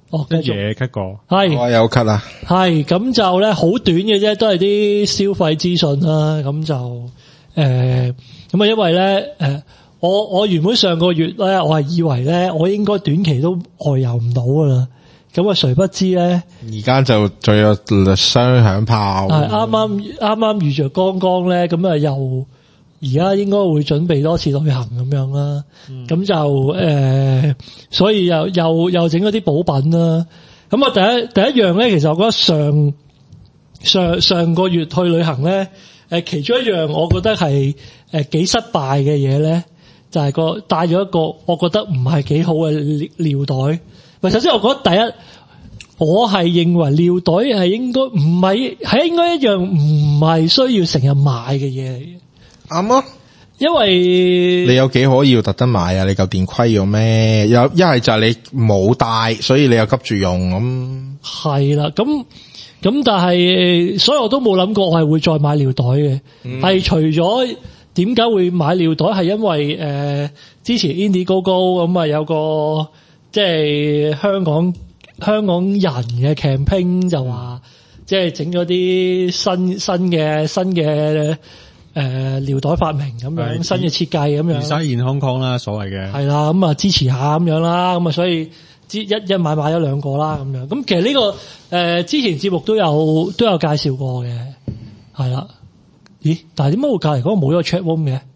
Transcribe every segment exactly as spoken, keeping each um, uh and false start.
哦，繼續嘢 cut 過， 係我有 cut 啦， 係咁就咧好短嘅啫，都係啲消費資訊啦。咁就誒咁啊，因為咧誒、呃、我我原本上個月咧，我係以為咧我應該短期都外遊唔到噶啦。咁啊，誰不知咧？ 而家就仲有雙響炮， 係啱啱啱啱遇着剛剛咧，咁啊又而家應該會準備多次旅行咁樣啦。咁、嗯、就誒、呃，所以又又又整咗啲補品啦。咁啊，第一第一樣咧，其實我覺得上上上個月去旅行咧，誒，其中一樣我覺得係誒幾失敗嘅嘢咧，就係、是、個帶咗一個我覺得唔係幾好嘅尿袋。喂，首先我覺得第一，我係認為尿袋係應該唔係係應該一樣唔係需要成日買嘅嘢嚟嘅。 啱啊， 因為你有幾可要特登買啊？你嚿電虧咗咩？有一係就係你冇帶，所以你又急住用咁。係啦，咁咁但係，所以我都冇諗過我係會再買尿袋嘅。係、嗯、除咗點解會買尿袋，係因為誒、呃、之前 Indiegogo 咁啊有個。即係香港香港人嘅 campaign 就話，即係整咗啲新新嘅新嘅誒尿袋發明咁樣，新嘅設計咁樣。 design in Hong Kong啦，所謂嘅係啦，咁啊支持下咁樣啦，咁啊所以一一買買咗兩個啦咁樣。咁其實呢、這個誒、呃、之前節目都有都有介紹過嘅，係啦。咦？但係點解會隔籬嗰個冇咗個 chat room 嘅？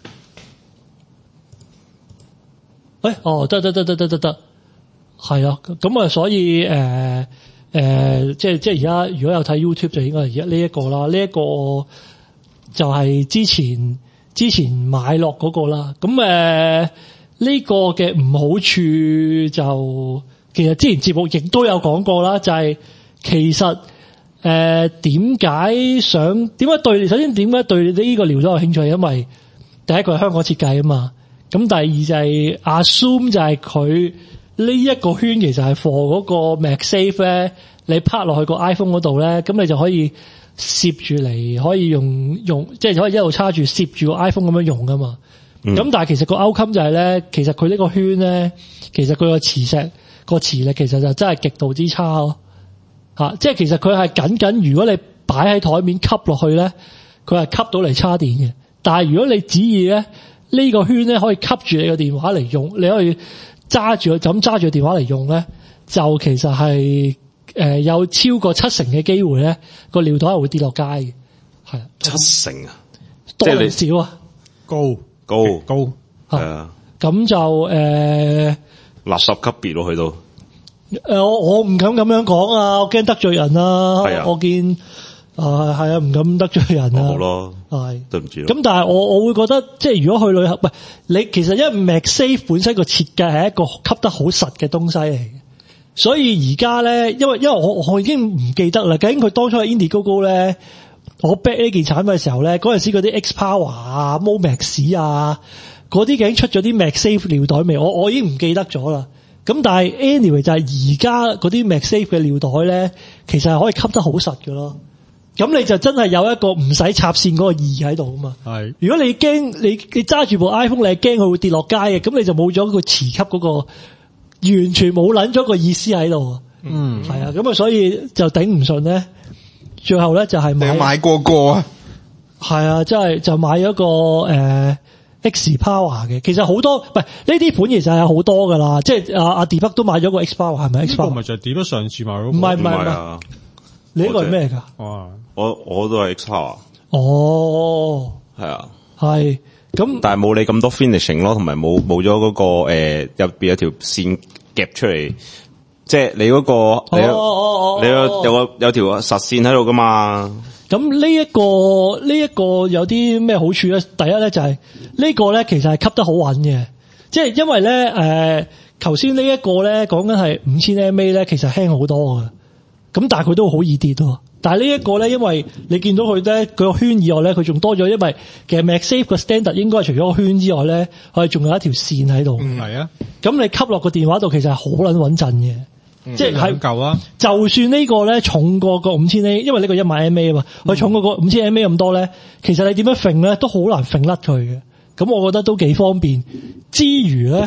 誒、欸，哦，得得得得得得得，係啊，咁啊，所以誒誒、呃呃，即係即係而家如果有睇 YouTube 就應該係而家呢一個啦，呢、這、一個就係之前之前買落嗰個啦。咁誒呢個嘅唔好處就其實之前節目亦都有講過啦，就係、是、其實誒點解想點解對首先點解對呢個尿袋有興趣，係因為第一個係香港設計啊嘛。咁第二就係 assume 就係佢呢一個圈其實係 for 嗰個 MagSafe 咧，你拍落去個 iPhone 嗰度咧，咁你就可以攝住嚟，可以用用即係可以一路叉住攝住個 iPhone 咁樣用噶嘛。咁、嗯、但係其實個 outcome 就係咧，其實佢呢個圈咧，其實佢個磁石個磁力其實就真係極度之差咯。吓，即係其實佢係僅僅如果你擺喺台面吸落去咧，佢係吸到嚟叉電嘅。但係如果你指意咧，呢、這個圈咧可以吸住你個電話嚟用，你可以揸住佢，就咁揸住個電話嚟用咧，就其實係誒、呃、有超過七成嘅機會咧，個尿袋係會跌落街嘅，係七成啊， 多定少啊？ 高高高係啊， 咁就誒、呃、 垃圾級別咯，去到誒我我唔敢咁樣講啊，我驚得罪人啊， 係啊， 我見。啊，係啊，唔敢得罪人啊。 好咯， 係對唔住。 咁但係我我會覺得，即係如果去旅行，唔係你其實因為 MagSafe 本身個設計係一個吸得好實嘅東西嚟嘅，所以而家咧，因為因為我我已經唔記得啦，究竟佢當初喺 Indiegogo 咧，我 back 呢件產品嘅時候咧，嗰陣時嗰啲 Xpower 啊、MoMax 啊，嗰啲究竟出咗啲 MagSafe 尿袋未？我我已經唔記得咗啦。咁但係 anyway 就係而家嗰啲 MagSafe 嘅尿袋咧，其實係可以吸得好實嘅咯。咁你就真係有一個唔使插線嗰個意義喺度啊嘛。係，如果你驚你你揸住部 iPhone，你係驚佢會跌落街嘅，咁你就冇咗個磁吸嗰個，完全冇捻咗個意思喺度。嗯，係啊，咁啊，所以就頂唔順咧。最後咧就係買， 你買過個啊？ 係啊，即係就買咗個誒、呃、X Power 嘅。其實好多，唔係呢啲款其實係好多噶啦。即係阿阿 D 北都買咗個 X Power， 係咪 X Power？ 咪就係 D 北上次買嗰個？ 唔係唔係唔係，你呢個係咩噶？ 哇！ 我我都係 Xpower。 哦， 係啊， 係咁， 但係冇你咁多 finishing 咯，同埋冇冇咗嗰個誒入邊有條線夾出嚟，即係你嗰、那個你有、哦哦、你有有個有條實線喺度噶嘛？ 咁呢一個呢一、這個有啲咩好處咧？第一咧就係、是、呢個咧其實係吸得好穩嘅，即係因為咧誒，頭先呢一個咧講緊係五千 millimeter 咧，其實輕好多嘅，咁但係佢都好易跌喎。但係呢一個咧，因為你見到佢咧，佢個圈以外咧，佢仲多咗，因為其實 MagSafe 個 standard 應該係除咗個圈之外咧，佢仲有一條線喺度。 嗯，係啊。咁你吸落個電話度，其實係好撚穩陣嘅， 嗯、 即係係夠啦。就算呢個咧重過個五千 A，因為呢個一萬 mAh 啊嘛，佢重過個五千 mAh 咁多咧，其實你點樣揈咧都好難揈甩佢嘅。咁我覺得都幾方便。之餘咧，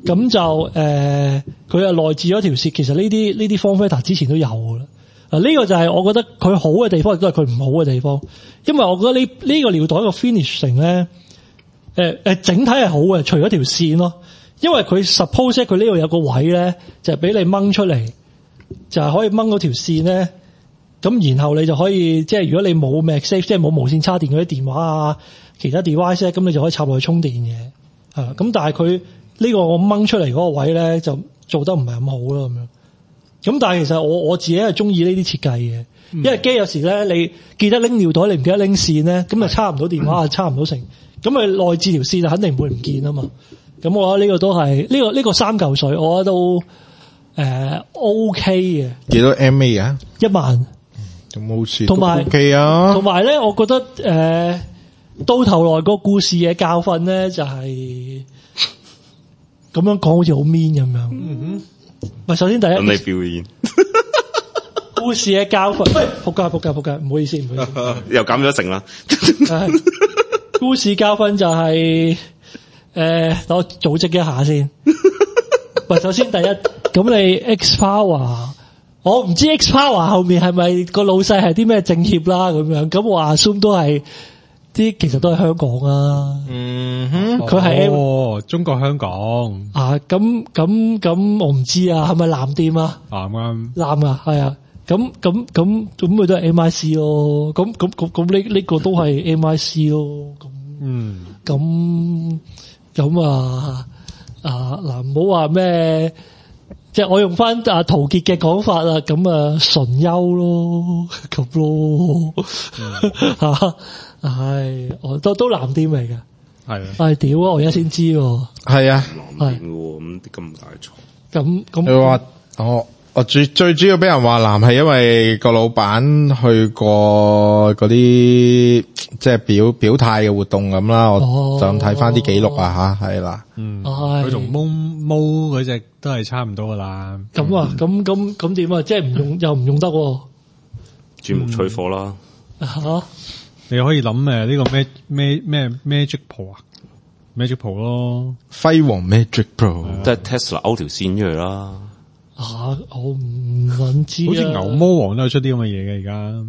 咁就誒佢係內置咗條線，其實呢啲呢啲 form factor 之前都有噶啦。嗱、這、呢個就係我覺得佢好嘅地方，亦都係佢唔好嘅地方。因為我覺得呢呢個尿袋個 finishing 咧，誒誒整體係好嘅，除咗條線咯。因為佢 suppose 佢呢度有個位咧，就係俾你掹出嚟，就係可以掹嗰條線咧。咁然後你就可以即係如果你冇 MagSafe，即係冇無線插電嗰啲電話啊，其他 device 咧，咁你就可以插落去充電嘅。係咁但係佢呢個我掹出嚟嗰個位咧，就做得唔係咁好咯咁樣。咁但係其實我我自己係中意呢啲設計嘅，因為機有時咧你記得拎尿袋，你唔記得拎線咧，咁就插唔到電話，插唔到成，咁咪內置條線就肯定唔會唔見啊嘛。咁我覺得呢個都係呢、這個呢、這個三嚿水，我覺得都誒、呃、OK 嘅。幾多 M A 啊？ 一萬。 咁好似同埋 OK 啊。同埋咧，我覺得誒、呃、到頭來個故事嘅教訓咧，就係、是、咁樣講，好似好 mean 咁樣。嗯哼。唔係，首先第一。咁你表演。故事嘅教訓，喂，仆街仆街仆街，唔好意思唔好意思。 又減咗成啦。 故事教訓就係、是、誒、呃，等我組織一下先。喂，首先第一，咁你 X Power， 我唔知 X Power 後面係咪個老細係啲咩政協啦咁樣，咁我 assume 都係啲，其實都係香港啊。嗯哼，佢係哦，中國香港啊，咁咁咁，我唔知啊，係咪藍店啊？ 啱啱藍啊，係啊。咁咁咁咁佢都係 M I C 咯，咁咁咁咁呢呢個都係 M I C 咯，咁嗯，咁咁啊啊嗱，唔好話咩，即係我用翻阿陶傑嘅講法啦，咁啊純優咯，咁咯吓，唉，我都都藍店嚟嘅，係啊，唉屌啊，我而家先知喎， 係啊， 藍店喎，咁啲咁大錯， 咁咁佢話我。我最最主要俾人話藍係因為個老闆去過嗰啲即係表表態嘅活動咁啦，我就咁睇翻啲記錄啊吓，係啦， 嗯，佢同毛毛嗰隻都係差唔多噶啦。 咁啊，咁咁咁點啊？即係唔用又唔用得， 鑽木取火啦。 吓， 你可以諗誒呢個咩咩咩 Magic Pro 啊 ，Magic Pro 咯， 輝煌 Magic Pro， 即係 Tesla 勾條線出嚟啦。 啊！我唔諗知， 好似牛魔王都有出啲咁嘅嘢嘅，而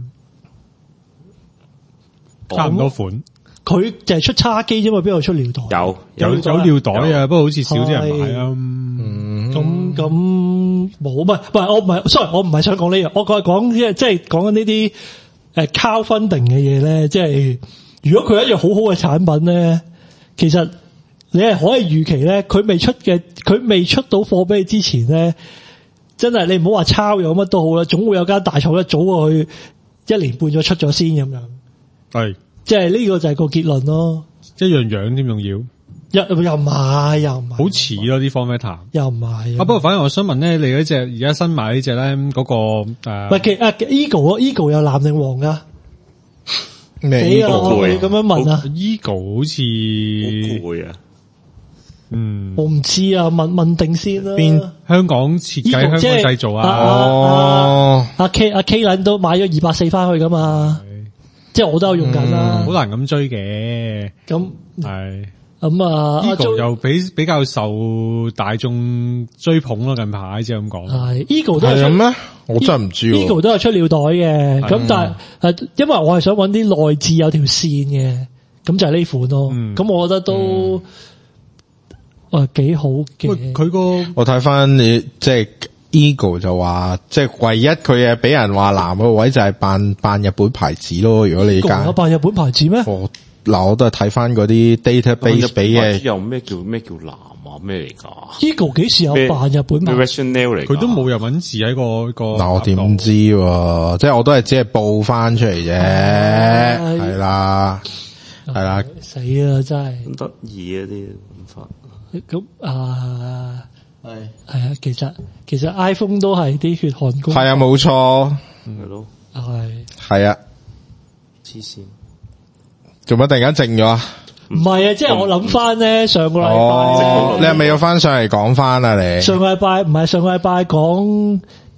家差唔多款。 佢就係出叉機啫嘛，邊度出尿袋？ 有有有尿袋啊，不過好似少啲人買啊。 咁咁冇，唔係唔係，我唔係，sorry，我唔係想講呢樣，我係講即係即係講緊呢啲誒 crowdfunding嘅嘢咧，即係如果佢係一樣好好嘅產品咧，其實你係可以預期咧，佢未出嘅，佢未出到貨俾你之前咧。真係你唔好話抄有乜都好啦，總會有間大廠一早過去一年半咗出咗先咁樣。係，即係呢個就係個結論咯。 一樣樣添，仲要又又唔係又唔係， 好似咯啲 format 又唔係。 啊，不過反而我想問咧，你嗰隻而家新買呢隻咧，嗰個誒，唔係其啊 Eagle 啊 Eagle 有藍定黃噶？ 咩 Eagle 你咁樣問啊 ？Eagle 好似好攰啊。 嗯， 我唔知啊，問問定先啦。 邊香港設計，香港製造啊？ 哦， 阿 K 阿 K 撚都買咗二百四翻去噶嘛？即係我都有用緊啦。 好難咁追嘅。咁係咁啊 ，Eagle 又比比較受大眾追捧咯，近排即係咁講。 係 Eagle 都係咁咩？我真係唔知。 Eagle 都係出尿袋嘅，咁但係誒，因為我係想揾啲內置有條線嘅，咁就係呢款咯。咁我覺得都。誒，幾好嘅。 佢個我睇翻你即係 Eagle 就話，即係唯一佢誒俾人話藍個位就係扮扮日本牌子咯。如果你揀扮日本牌子咩？ 我嗱我都係睇翻嗰啲 database 俾嘅。 又咩叫咩叫藍啊？咩嚟噶 ？Eagle 幾時有扮日本牌？ 佢都冇日文字喺個個。 嗱我點知？即係我都係只係報翻出嚟啫，係啦，係啦。 死啦！真係咁得意啊啲諗法。 咁啊，係係啊，其實其實 iPhone 都係啲血汗工， 係啊，冇錯， 係咯， 係係啊， 黐線， 做乜突然間靜咗啊？ 唔係啊，即係我諗翻咧，上個禮拜， 哦，你係咪要翻上嚟講翻啊？你上個禮拜唔係上個禮拜講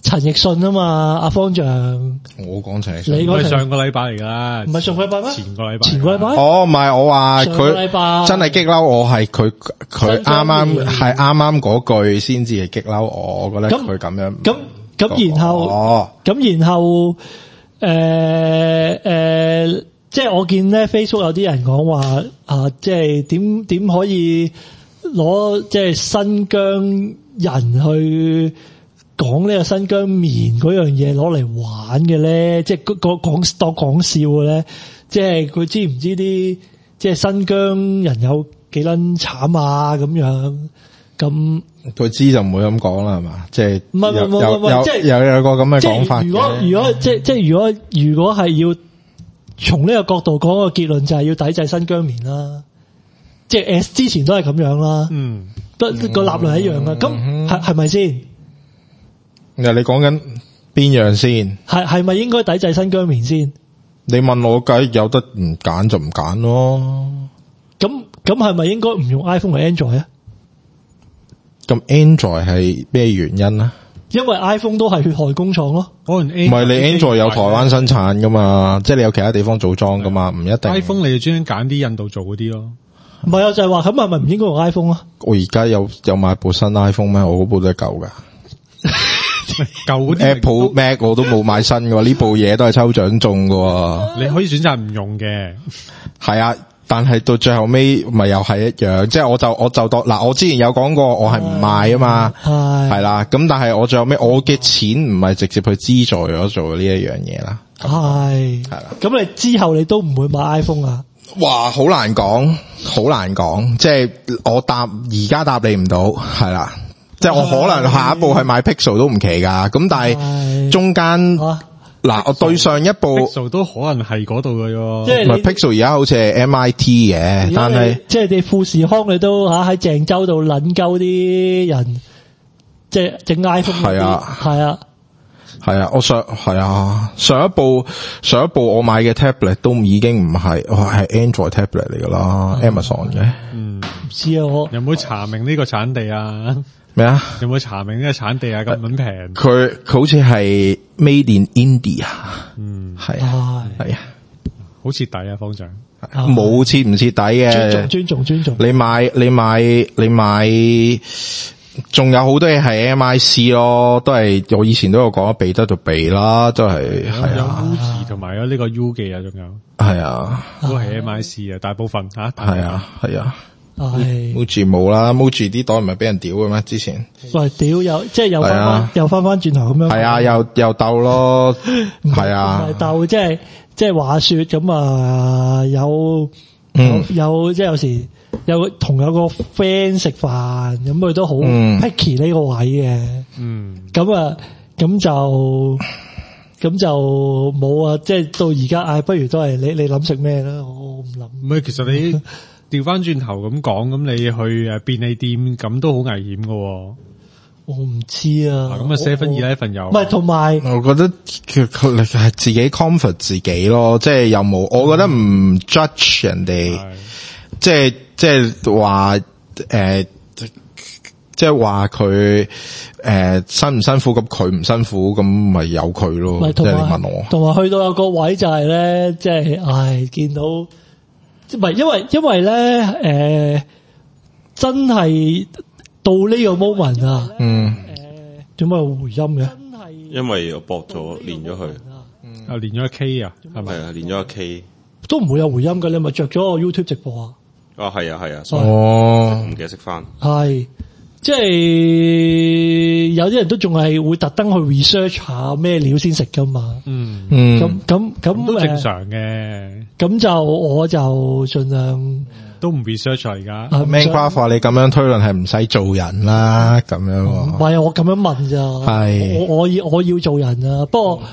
陳奕迅啊嘛，阿方丈， 我講陳奕你迅。 講陳唔係上個禮拜嚟㗎啦， 唔係上個禮拜咩？ 前個禮拜， 前個禮拜。 哦，唔係我話上個禮拜佢真係激嬲我，係佢佢啱啱係啱啱嗰句先至係激嬲我，我覺得咁佢咁樣。 咁咁然後哦， 咁然後誒誒、呃，即係我見咧 Facebook 有啲人講話啊，即係點點可以攞即係新疆人去講呢個新疆棉嗰樣嘢攞嚟玩嘅咧，即係講講當講笑嘅咧，即係佢知唔知啲即係新疆人有幾撚慘啊咁樣咁。 佢知就唔會咁講啦，係嘛？即係唔係唔係唔係有有唔係即係有有個咁嘅講法嘅。 即係如果如果即係即係如果如果係要從呢個角度講個結論，就係要抵制新疆棉啦。即係 S 之前都係咁樣啦， 嗯， 個個立論係一樣嘅。咁係係咪先？ 嗱，你講緊邊樣先？ 係係咪應該抵制新疆棉先？ 你問我梗係有得唔揀就唔揀咯。 咁咁係咪應該唔用 iPhone 嚟 Android 啊？ 咁 Android 係咩原因啊？ 因為 iPhone 都係血害工廠咯。 可能唔係你 Android 有台灣生產噶嘛，即係你有其他地方組裝噶嘛，唔一定。 iPhone 你就專登揀啲印度做嗰啲咯。 唔係啊，就係話咁係咪唔應該用 iPhone 啊？ 我而家有有買部新 iPhone 咩？我嗰部都係舊噶。 舊嗰啲 Apple Mac 我都冇買新嘅，呢部嘢都係抽獎中嘅。 你可以選擇唔用嘅。 係啊。但係到最後尾咪又係一樣，即係我就我就當嗱，我之前有講過我係唔賣啊嘛， 係係啦，咁但係我最後尾我嘅錢唔係直接去資助咗做呢一樣嘢啦， 係係啦。 咁你之後你都唔會買 iPhone 啊？ 哇，好難講，好難講，即係我答而家答你唔到，係啦，即係我可能下一步係買 Pixel 都唔奇噶，咁但係中間。 啊嗱，我對上一部 Pixel 都可能係嗰度嘅喎， 即係唔係 Pixel 而家好似係 M I T 嘅，但係即係你富士康你都吓喺鄭州度撚鳩啲人，即係整 iPhone 嗰啲係啊係啊， 係啊，我上係啊上一部上一部我買嘅 tablet 都已經唔係，係 Android tablet 嚟噶啦 ，Amazon 嘅。 嗯， 唔知啊我有冇查明呢個產地啊？ 咩啊？ 有冇查明呢個產地啊？咁撚平？ 佢佢好似係 Made in India， 嗯， 係啊係係啊， 好徹底啊，方丈。 冇徹唔徹底尊重嘅。 尊重尊重。 你買你買你買，仲有好多嘢係 M I C 咯，都係我以前都有講，避得就避啦，都係係有啊 Uzi 同埋有呢個 U 記啊，仲有係啊都係 M I C 啊，大部分吓。 係啊係啊。 係 Muji 冇啦 ，Muji 啲袋唔係俾人屌嘅咩？之前喂屌又即係又翻係啊翻又翻翻轉頭咁樣。 係啊，又又鬥咯，係啊唔係，鬥即係即係話說咁啊，有嗯有有即係有時有同有個 friend 食飯，咁佢都好嗯 picky 呢個位嘅。 嗯， 咁啊，咁就咁就冇啊！即係到而家，唉，不如都係你你諗食咩啦？我唔諗。 唔係，其實你調翻轉頭咁講，咁你去誒便利店咁都好危險噶。 我唔知啊。 咁啊，seven eleven有唔係，同埋我覺得佢佢係自己 comfort 自己咯，即係又冇，我覺得唔 judge 人哋，即係即係話誒，即係話佢誒辛唔辛苦，咁佢唔辛苦，咁咪由佢咯。即係你問我， 同埋去到有個位就係咧，即係唉，見到即係唔係因為因為咧誒、呃，真係到呢個 moment 啊， 嗯， 誒，點解有回音嘅？ 因為我駁咗連咗佢， 啊連咗個 K 啊，係咪？ 係啊，連咗個 K。 都唔會有回音嘅，你咪着咗個 YouTube 直播啊？ 啊，係啊，係啊， 哦唔，記得熄翻。 係，即係有啲人都仲係會特登去 research 下咩料先食噶嘛。 嗯嗯， 咁咁咁都正誒常嘅， 咁就我就盡量都唔 research 啊而家。 啊唔 Man 想 Craft 話你咁樣推論係唔使做人啦，咁樣唔喎。 係我咁樣問咋， 係我我要我要做人啊，不過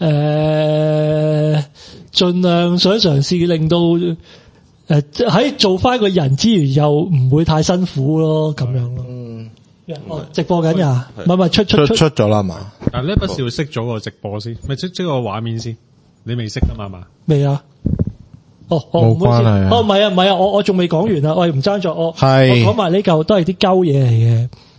誒盡量想嘗試令到誒喺做翻個人之餘又唔會太辛苦咯，咁樣咯。 嗯， 哦直播緊呀？ 係唔係唔係出出出出出咗啦嘛？ 但係呢不是要熄咗個直播先，咪即即個畫面先，你未熄啊嘛嘛？ 未啊？哦，哦冇唔好意思關係啊哦，唔係啊，唔係啊，我我仲未講完啊，我唔爭咗，我我係講埋呢嚿都係啲鳩嘢嚟嘅。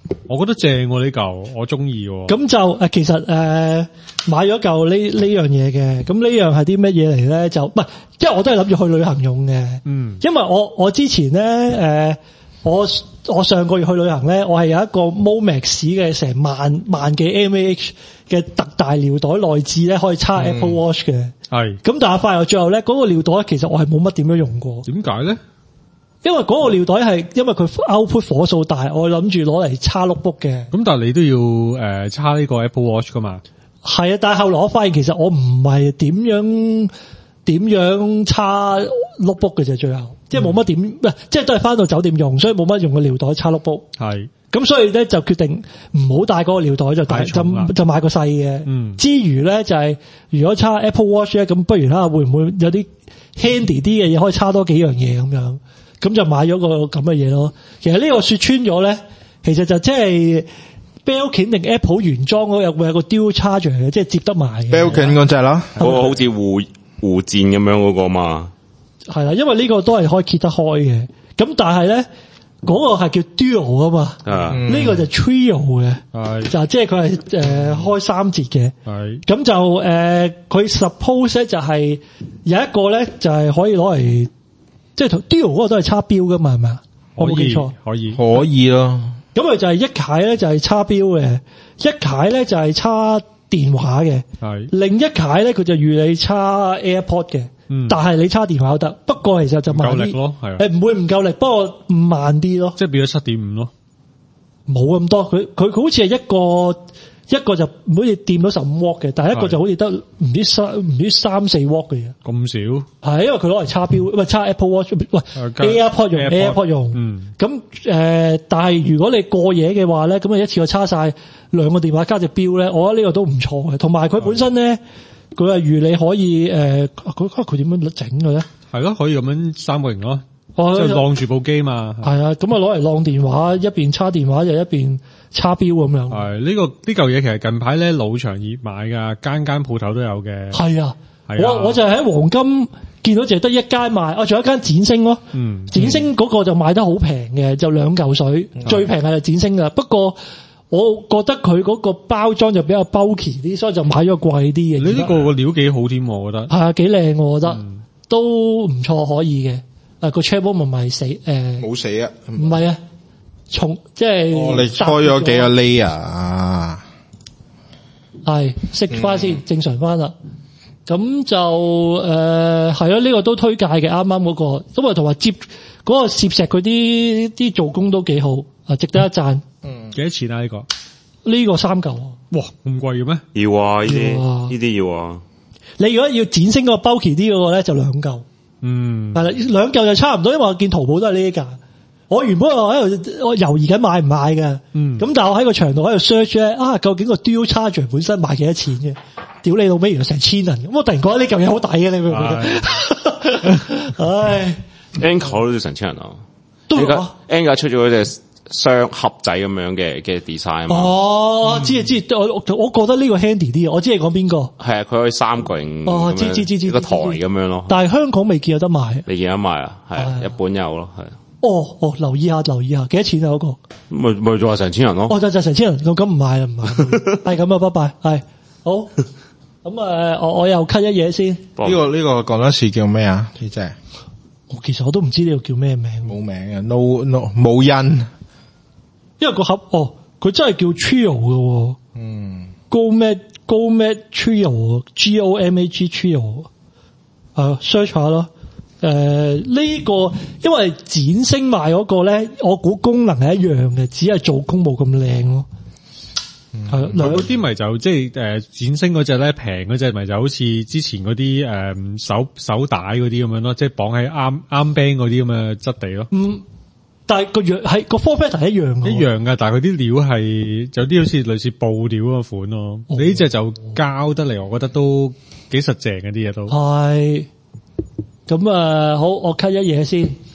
我覺得正喎呢嚿，我中意喎。 咁就誒，其實誒、呃、買咗嚿呢呢樣嘢嘅，咁呢樣係啲乜嘢嚟咧？就唔係，因為我都係諗住去旅行用嘅。嗯，因為我我之前咧誒、呃，我我上個月去旅行咧，我係有一個 Momax 嘅成萬萬幾 mAh 嘅特大尿袋內置咧，可以插 Apple Watch 嘅。係、嗯。咁但係發現最後咧，嗰、那個尿袋其實我係冇乜點樣用過。點解咧？因為嗰個尿袋係因為佢 output 火數大，我諗住攞嚟叉 notebook 嘅。咁但係你都要誒叉呢個 Apple Watch 噶嘛？係啊，但係後來我發現其實我唔係點樣點樣叉 notebook 嘅啫，最後、嗯、即係冇乜點，唔係即係都係翻到酒店用，所以冇乜用個尿袋叉 notebook。係。咁所以咧就決定唔好帶嗰個尿袋，就帶就就買個細嘅。嗯。之餘咧就係、是、如果叉 Apple Watch 咧，咁不如睇下會唔會有啲 handy 啲嘅嘢可以叉多幾樣嘢咁樣。咁就買咗個咁嘅嘢咯。其實呢個說穿咗咧，其實就即係 Belkin 定 Apple 原裝嗰有會有個 Dual Charger 嘅，即係接得埋嘅。Belkin 嗰隻啦， 嗰個好似護護墊咁樣嗰個嘛。係啦， 因為呢個都係可以揭得開嘅。咁但係咧，嗰個係叫 Dual 啊嘛。呢、嗯、個就 Trio 嘅，就即係佢係誒開三節嘅。係咁就誒，佢、呃、suppose 就係有一個咧，就係可以攞嚟。即係同 Duo 嗰個都係插標噶嘛，係咪啊？我冇記錯，可以可以咯。 咁佢就係一楷咧就係插標嘅，一楷咧就係插電話嘅，係另一楷咧佢就預你插 AirPod 嘅，嗯，但係你插電話都得，不過其實就慢啲，夠力咯，係誒唔會唔夠力，不過慢啲咯， 即係變咗七點五咯， 冇咁多，佢佢佢好似係一個。一個就唔好似掂到十五瓦嘅，但係一個就好似得唔知三唔知三四瓦嘅嘢。咁少？係因為佢攞嚟插標，唔係插 Apple Watch，喂 AirPod 用 AirPod 用。嗯。咁誒、呃，但係如果你過夜嘅話咧，咁啊一次過插晒兩個電話加隻標咧，我覺得呢個都唔錯嘅。同埋佢本身咧，佢係預你可以誒，佢佢點樣整嘅咧？ 係咯，可以咁樣三角形咯，即係晾住部機嘛。係啊， 咁啊攞嚟晾電話，一邊插電話就一邊。叉標咁樣， 係呢、這個呢嚿嘢其實近排咧老場熱賣噶，間間鋪頭都有嘅。 係啊，係啊，我我就係喺黃金見到淨係得一間賣，啊，仲有一間展星咯。嗯，展星嗰個就賣得好平嘅，就兩嚿水，嗯、最平係就展星噶。不過我覺得佢嗰個包裝就比較 bulky 啲，所以就買咗貴啲嘅。 你呢個個料幾好添，我覺得。 係啊，幾靚我覺得，嗯、都唔錯，可以嘅。誒，個 chairboard 唔係死誒， 冇、呃、死啊， 唔係啊。重即係， 哦，你開咗幾個 layer 啊？ 係熄翻先，正常翻啦。咁就誒係咯，呢個都推介嘅。啱啱嗰個，咁啊同埋接嗰個攝石嗰啲啲做工都幾好，啊值得一讚。 嗯，幾多錢啊？呢個呢個三嚿。 哇，咁貴嘅咩？ 要啊，呢啲呢啲要啊。 你如果要展升個 bulky 啲嗰個咧，就兩嚿。嗯，係啦，兩嚿就差唔多，因為我見淘寶都係呢價。我原本我喺度我猶豫緊買唔買嘅，嗯，咁但係我喺個場度喺度 search 咧，啊，究竟個 Dual Charger 本身賣幾多錢嘅？屌你老味，原來成千銀，咁我突然覺得呢嚿嘢好抵嘅，你明唔明？唉 ，Anker 都要成千銀啊！ 都啊 ，Anker 出咗嗰隻雙盒仔咁樣嘅嘅 design 啊嘛。 哦，知啊知，我我覺得呢個 handy 啲，我知你講邊個？ 係啊，佢可以三個型， 哦，知知知知， 個台咁樣咯。 但係香港未見有得賣， 未見得賣啊？係啊，日本有咯，係。 哦哦，留意下留意下，幾多錢啊嗰個？ 咪咪就話成千人咯。 哦，就就成千人，咁咁唔買啦，唔買。係咁啊，拜拜。係好，咁誒，我我又 cut 一嘢先。呢個呢個講多次叫咩啊？呢隻？ 我其實我都唔知呢個叫咩名。 冇名嘅 ，no no 冇印。因為個盒哦，佢真係叫 Trio 嘅。嗯。GoMag GoMag Trio，G O M A G Trio。係 search 下咯。誒、呃，呢、這個因為展星賣嗰個咧，我估功能係一樣嘅，只係做工冇咁靚咯。係兩嗰啲咪就即係誒，展星嗰隻咧平嗰隻咪就好似之前嗰啲誒手手帶嗰啲咁樣咯，即係綁喺啱啱 band 嗰啲咁嘅質地咯。嗯， 但係個樣係個 form factor 一樣嘅， 一樣噶，但係佢啲料係有啲好似類似布料嗰款咯。哦、你呢隻就膠得嚟，我覺得都幾實淨嘅啲嘢都係。 咁啊，好，我 cut 一嘢先。